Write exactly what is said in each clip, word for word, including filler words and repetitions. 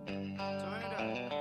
Turn it up.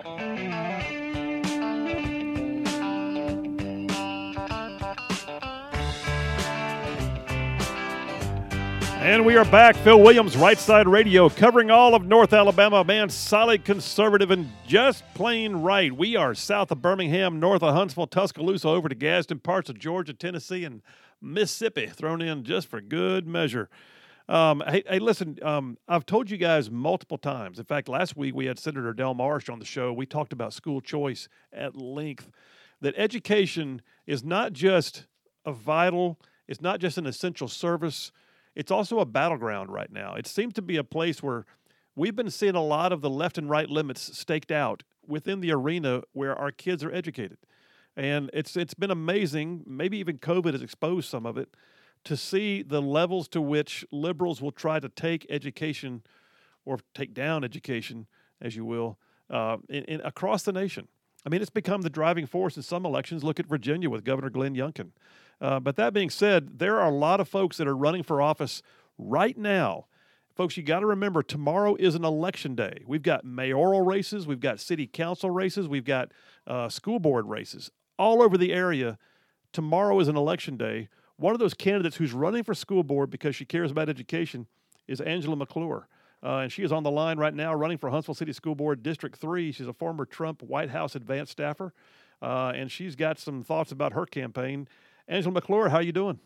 And we are back. Phil Williams, Right Side Radio, covering all of North Alabama. Man, solid conservative and just plain right. We are south of Birmingham, north of Huntsville, Tuscaloosa, over to Gadsden, parts of Georgia, Tennessee, and Mississippi, thrown in just for good measure. Um, hey, hey, listen, um, I've told you guys multiple times. In fact, last week we had Senator Del Marsh on the show. We talked about school choice at length, that education is not just a vital, it's not just an essential service, it's also a battleground right now. It seems to be a place where we've been seeing a lot of the left and right limits staked out within the arena where our kids are educated. And it's it's been amazing, maybe even COVID has exposed some of it, to see the levels to which liberals will try to take education or take down education, as you will, uh, in, in, across the nation. I mean, it's become the driving force in some elections. Look at Virginia with Governor Glenn Youngkin. Uh, but that being said, there are a lot of folks that are running for office right now. Folks, you got to remember, tomorrow is an election day. We've got mayoral races, we've got city council races, we've got uh, school board races all over the area. Tomorrow is an election day. One of those candidates who's running for school board because she cares about education is Angela McClure. Uh, and she is on the line right now running for Huntsville City School Board District three. She's a former Trump White House advanced staffer, uh, and she's got some thoughts about her campaign. Angela McClure, how you doing?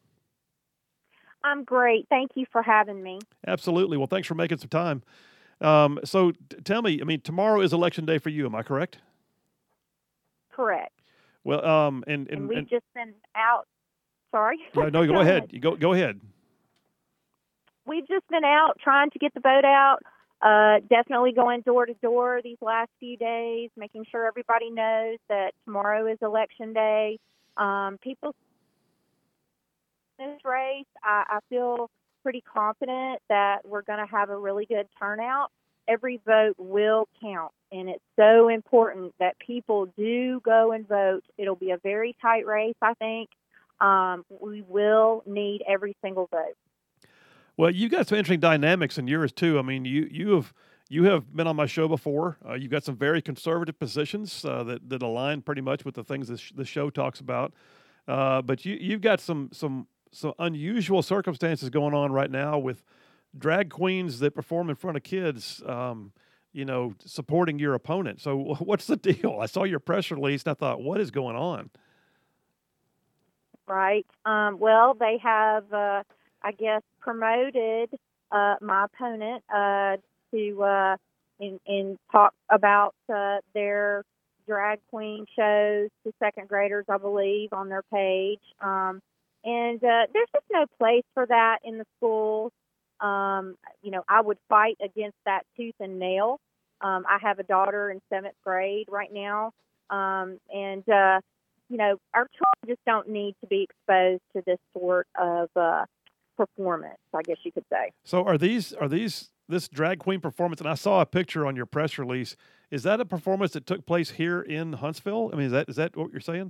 I'm great. Thank you for having me. Absolutely. Well, thanks for making some time. Um, so t- tell me, I mean, tomorrow is election day for you. Am I correct? Correct. Well, um, and, And, and, we've and just been out. Sorry. no, no, go ahead. You go, go ahead. We've just been out trying to get the vote out. Uh, definitely going door to door these last few days, making sure everybody knows that tomorrow is election day. Um, people in this race, I, I feel pretty confident that we're going to have a really good turnout. Every vote will count, and it's so important that people do go and vote. It'll be a very tight race, I think. Um, we will need every single vote. Well, you've got some interesting dynamics in yours too. I mean, you you have you have been on my show before. Uh, you've got some very conservative positions uh, that that align pretty much with the things this, the show talks about. Uh, but you you've got some some some unusual circumstances going on right now with drag queens that perform in front of kids. Um, you know, supporting your opponent. So, what's the deal? I saw your press release and I thought, what is going on? Right. Um, well, they have. Uh, I guess, promoted uh, my opponent uh, to uh, in, in talk about uh, their drag queen shows to second graders, I believe, on their page. Um, and uh, there's just no place for that in the schools. Um, you know, I would fight against that tooth and nail. Um, I have a daughter in seventh grade right now, um, and uh, you know, our children just don't need to be exposed to this sort of uh, performance, I guess you could say. So are these are these this drag queen performance? And I saw a picture on your press release. Is that a performance that took place here in Huntsville? I mean, is that is that what you're saying?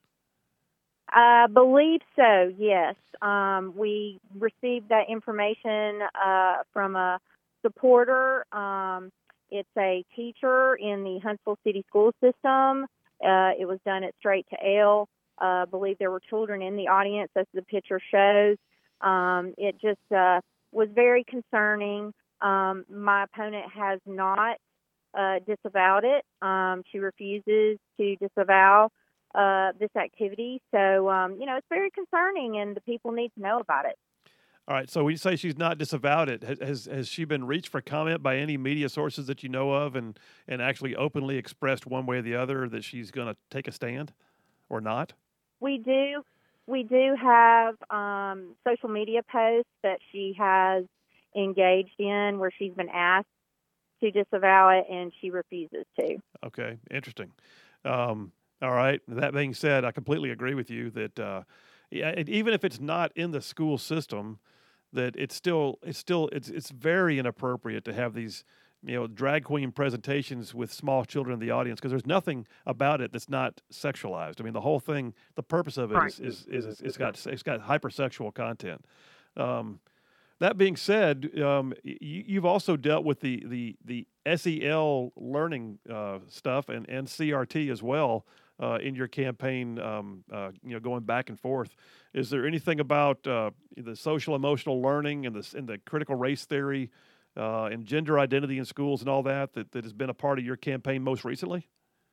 I believe so. Yes, um, we received that information uh, from a supporter. Um, it's a teacher in the Huntsville City School System. Uh, it was done at Straight to Ale. Uh, I believe there were children in the audience, as the picture shows. Um, it just uh, was very concerning. Um, my opponent has not uh, disavowed it. Um, she refuses to disavow uh, this activity. So, um, you know, it's very concerning, and the people need to know about it. All right. So when you say she's not disavowed it, has has she been reached for comment by any media sources that you know of, and, and actually openly expressed one way or the other that she's going to take a stand or not? We do. We do have um, social media posts that she has engaged in where she's been asked to disavow it, and she refuses to. Okay, interesting. Um, all right. That being said, I completely agree with you that uh, yeah, it, even if it's not in the school system, that it's still it's still it's it's very inappropriate to have these, you know, drag queen presentations with small children in the audience, because there's nothing about it that's not sexualized. I mean, the whole thing, the purpose of it Right. is, is, is, is it's got it's got hypersexual content. Um, that being said, um, you, you've also dealt with the the the S E L learning uh, stuff and, and C R T as well uh, in your campaign, um, uh, you know, going back and forth. Is there anything about uh, the social emotional learning and the, and the critical race theory uh, and gender identity in schools and all that, that that has been a part of your campaign most recently?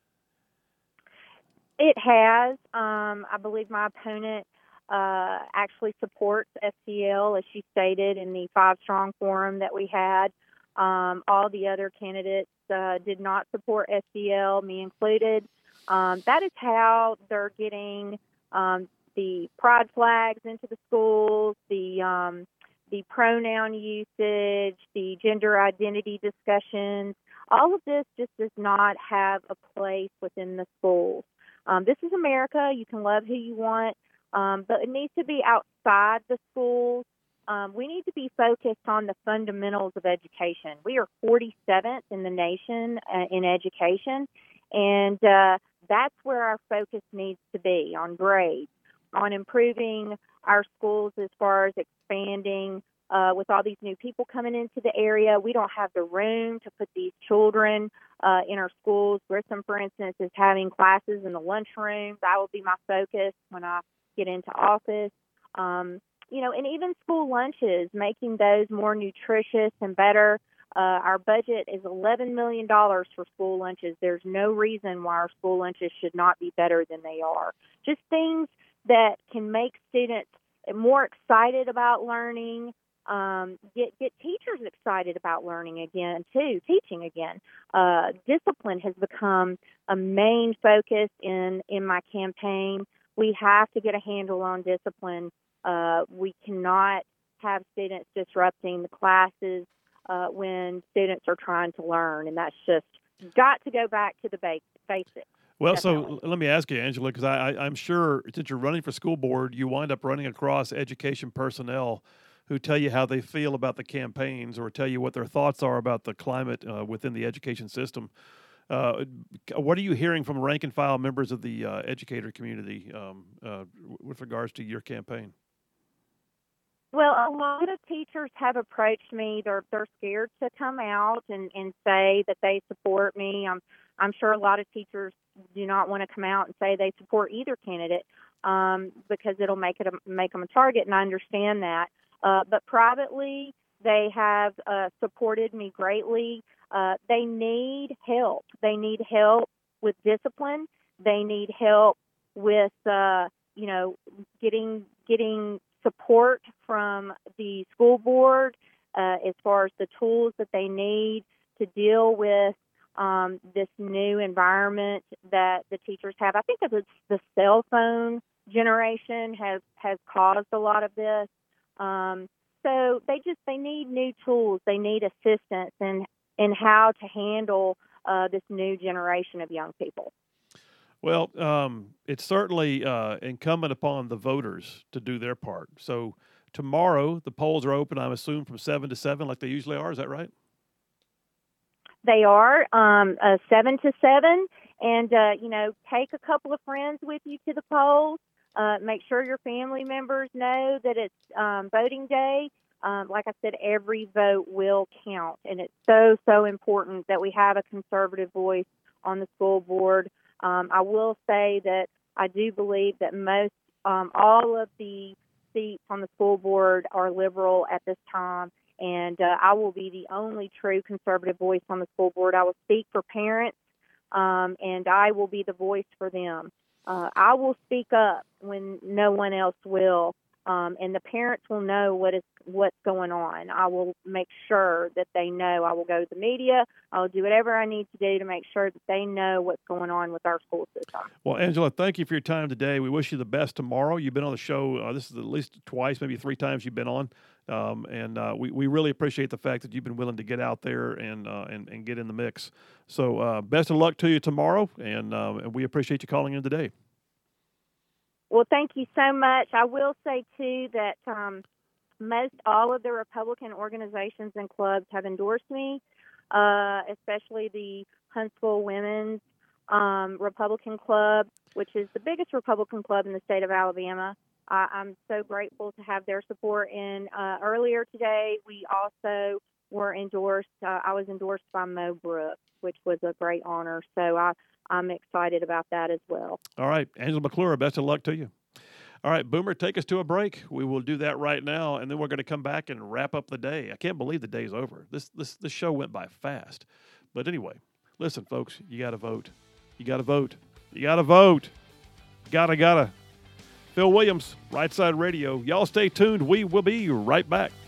It has. Um, I believe my opponent uh, actually supports S E L, as she stated in the Five Strong Forum that we had. Um, all the other candidates uh, did not support S E L, me included. Um, that is how they're getting um, the pride flags into the schools, the um, the pronoun usage, the gender identity discussions. All of this just does not have a place within the schools. Um, this is America. You can love who you want, um, but it needs to be outside the schools. Um, we need to be focused on the fundamentals of education. We are forty-seventh in the nation uh, in education, and uh, that's where our focus needs to be, on grades, on improving our schools as far as expanding. Uh, with all these new people coming into the area, we don't have the room to put these children uh, in our schools. Grissom, for instance, is having classes in the lunchroom. That will be my focus when I get into office. Um, you know, and even school lunches, making those more nutritious and better. Uh, our budget is eleven million dollars for school lunches. There's no reason why our school lunches should not be better than they are. Just things that can make students more excited about learning, um, get get teachers excited about learning again, too, teaching again. Uh, discipline has become a main focus in, in my campaign. We have to get a handle on discipline. Uh, we cannot have students disrupting the classes uh, when students are trying to learn, and that's just got to go back to the base, basics. Well, Definitely. so let me ask you, Angela, because I, I, I'm sure since you're running for school board, you wind up running across education personnel who tell you how they feel about the campaigns or tell you what their thoughts are about the climate uh, within the education system. Uh, what are you hearing from rank and file members of the uh, educator community um, uh, with regards to your campaign? Well, a lot of teachers have approached me. They're they're scared to come out and, and say that they support me. I'm I'm sure a lot of teachers do not want to come out and say they support either candidate um, because it'll make it a, make them a target, and I understand that. Uh, but privately, they have uh, supported me greatly. Uh, they need help. They need help with discipline. They need help with uh, you know getting getting. support from the school board uh, as far as the tools that they need to deal with um, this new environment that the teachers have. I think that the, the cell phone generation has, has caused a lot of this. Um, so they just they need new tools. They need assistance in, in how to handle uh, this new generation of young people. Well, um, it's certainly uh, incumbent upon the voters to do their part. So tomorrow, the polls are open, I'm assuming, from seven to seven like they usually are. Is that right? They are um, uh, seven to seven. And, uh, you know, take a couple of friends with you to the polls. Uh, make sure your family members know that it's um, voting day. Um, like I said, every vote will count. And it's so, so important that we have a conservative voice on the school board. Um, I will say that I do believe that most, um, all of the seats on the school board are liberal at this time, and uh, I will be the only true conservative voice on the school board. I will speak for parents, um, and I will be the voice for them. Uh, I will speak up when no one else will, um, and the parents will know what is what's going on. I will make sure that they know. I will go to the media. I'll do whatever I need to do to make sure that they know what's going on with our school system. Well, Angela, thank you for your time today. We wish you the best tomorrow. You've been on the show. Uh, this is at least twice, maybe three times you've been on. Um, and uh, we, we really appreciate the fact that you've been willing to get out there and uh, and, and get in the mix. So uh, best of luck to you tomorrow, and, uh, and we appreciate you calling in today. Well, thank you so much. I will say, too, that um, most all of the Republican organizations and clubs have endorsed me, uh, especially the Huntsville Women's um, Republican Club, which is the biggest Republican club in the state of Alabama. Uh, I'm so grateful to have their support. And uh, earlier today, we also were endorsed. Uh, I was endorsed by Mo Brooks, which was a great honor. So I, I'm excited about that as well. All right. Angela McClure, best of luck to you. All right, Boomer, take us to a break. We will do that right now, and then we're going to come back and wrap up the day. I can't believe the day's over. This this this show went by fast. But anyway, listen, folks, you got to vote. You got to vote. You got to vote. Gotta, gotta. Phil Williams, Right Side Radio. Y'all stay tuned. We will be right back.